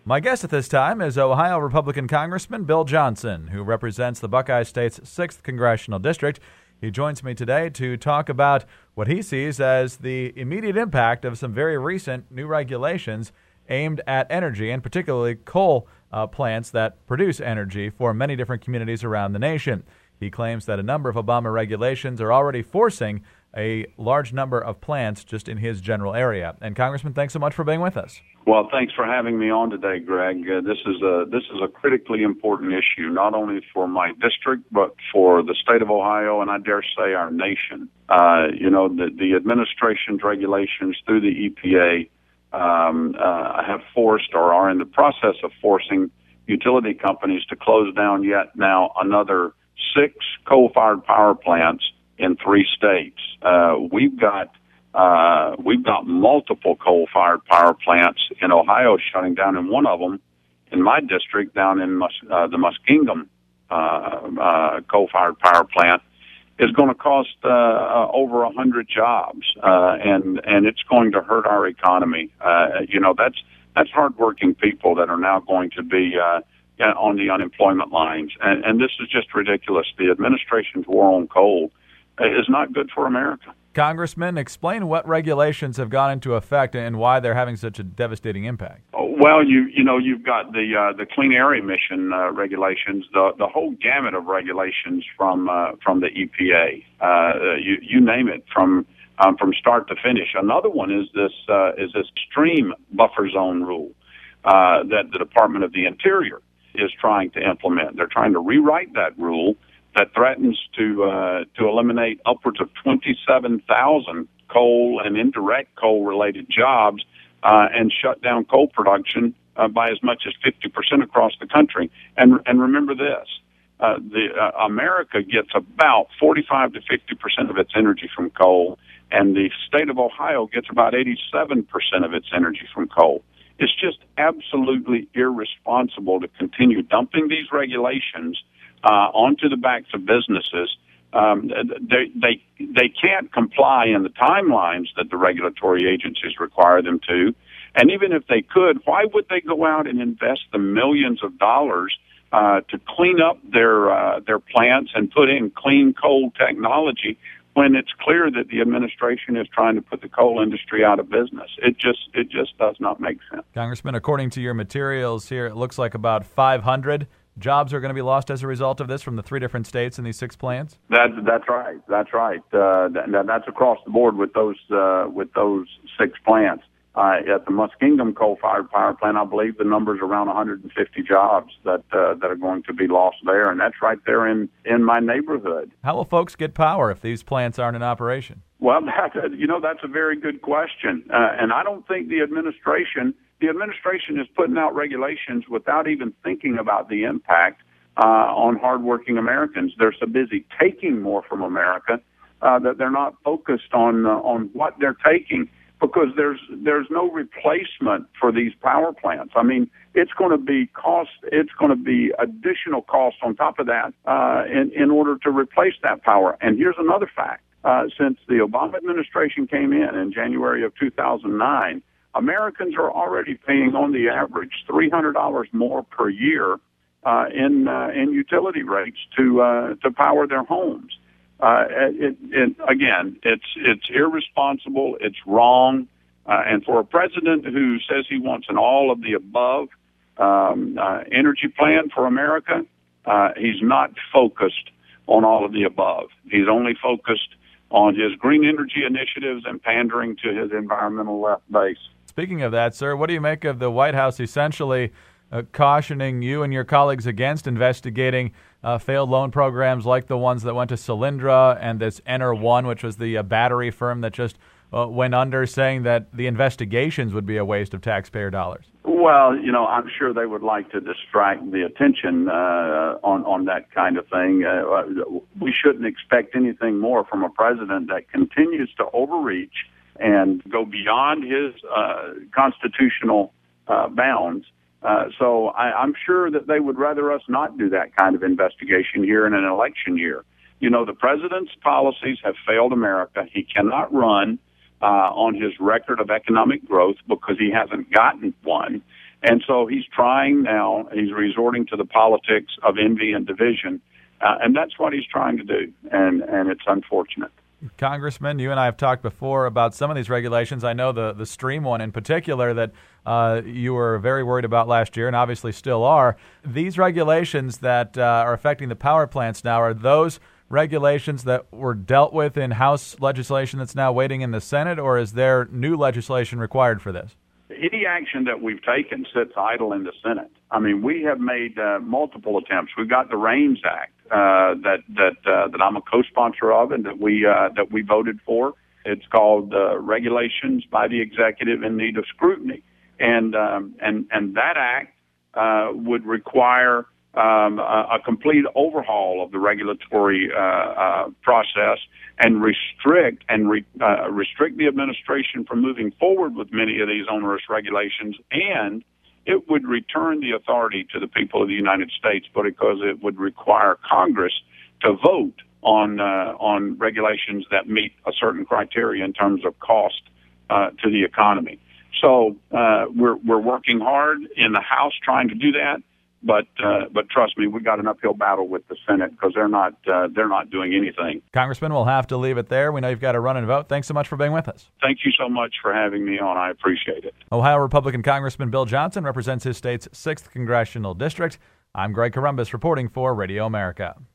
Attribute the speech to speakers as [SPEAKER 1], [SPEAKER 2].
[SPEAKER 1] My guest at this time is Ohio Republican Congressman Bill Johnson, who represents the Buckeye State's 6th Congressional District. He joins me today to talk about what he sees as the immediate impact of some very recent new regulations aimed at energy, and particularly coal plants that produce energy for many different communities around the nation. He claims that a number of Obama regulations are already forcing a large number of plants just in his general area. And Congressman, thanks so much for being with us.
[SPEAKER 2] Well, thanks for having me on today, Greg. This is a critically important issue, not only for my district, but for the state of Ohio, and I dare say our nation. The administration's regulations through the EPA have forced or are in the process of forcing utility companies to close down yet now another 6 coal-fired power plants in 3 states. We've got multiple coal-fired power plants in Ohio shutting down, and one of them in my district down in the Muskingum coal-fired power plant is going to cost over 100 jobs, and it's going to hurt our economy. That's hardworking people that are now going to be on the unemployment lines, and this is just ridiculous. The administration's war on coal is not good for America.
[SPEAKER 1] Congressman, explain what regulations have gone into effect and why they're having such a devastating impact.
[SPEAKER 2] Well, you've got the clean air emission regulations, the whole gamut of regulations from the EPA. You name it, from start to finish. Another one is this extreme buffer zone rule that the Department of the Interior is trying to implement. They're trying to rewrite that rule that threatens to eliminate upwards of 27,000 coal and indirect coal-related jobs and shut down coal production by as much as 50% across the country. And remember this, America gets about 45 to 50% of its energy from coal, and the state of Ohio gets about 87% of its energy from coal. It's just absolutely irresponsible to continue dumping these regulations onto the backs of businesses. They can't comply in the timelines that the regulatory agencies require them to. And even if they could, why would they go out and invest the millions of dollars to clean up their plants and put in clean coal technology when it's clear that the administration is trying to put the coal industry out of business? It just does not make sense.
[SPEAKER 1] Congressman, according to your materials here, it looks like about 500 jobs are going to be lost as a result of this from the 3 different states in these 6 plants.
[SPEAKER 2] That's right. That's across the board with those 6 plants. At the Muskingum coal-fired power plant, I believe the number's around 150 jobs that are going to be lost there, and that's right there in my neighborhood.
[SPEAKER 1] How will folks get power if these plants aren't in operation?
[SPEAKER 2] Well, that's a very good question, and I don't think the administration is putting out regulations without even thinking about the impact on hardworking Americans. They're so busy taking more from America that they're not focused on what they're taking, because there's no replacement for these power plants. I mean, it's going to be additional cost on top of that in order to replace that power. And here's another fact. Since the Obama administration came in January of 2009, Americans are already paying, on the average, $300 more per year in utility rates to power their homes. It's irresponsible. It's wrong, and for a president who says he wants an all of the above energy plan for America, he's not focused on all of the above. He's only focused on his green energy initiatives and pandering to his environmental left base.
[SPEAKER 1] Speaking of that, sir, what do you make of the White House essentially cautioning you and your colleagues against investigating failed loan programs like the ones that went to Solyndra and this Ener1, which was the battery firm that just went under, saying that the investigations would be a waste of taxpayer dollars?
[SPEAKER 2] Well, I'm sure they would like to distract the attention on that kind of thing. We shouldn't expect anything more from a president that continues to overreach and go beyond his constitutional bounds. So I'm sure that they would rather us not do that kind of investigation here in an election year. The president's policies have failed America. He cannot run on his record of economic growth because he hasn't gotten one. And so he's trying now, he's resorting to the politics of envy and division, and that's what he's trying to do, and it's unfortunate.
[SPEAKER 1] Congressman, you and I have talked before about some of these regulations. I know the stream one in particular that you were very worried about last year and obviously still are. These regulations that are affecting the power plants now, are those regulations that were dealt with in House legislation that's now waiting in the Senate, or is there new legislation required for this?
[SPEAKER 2] Any action that we've taken sits idle in the Senate. I mean, we have made multiple attempts. We've got the REINS Act that I'm a co-sponsor of and that we voted for. It's called Regulations by the Executive in Need of Scrutiny, and that act would require a complete overhaul of the regulatory process and restrict the administration from moving forward with many of these onerous regulations, and it would return the authority to the people of the United States, but because it would require Congress to vote on regulations that meet a certain criteria in terms of cost to the economy. So we're working hard in the House trying to do that. But trust me, we got an uphill battle with the Senate because they're not doing anything.
[SPEAKER 1] Congressman, we'll have to leave it there. We know you've got to run and vote. Thanks so much for being with us.
[SPEAKER 2] Thank you so much for having me on. I appreciate it.
[SPEAKER 1] Ohio Republican Congressman Bill Johnson represents his state's 6th Congressional District. I'm Greg Corombos reporting for Radio America.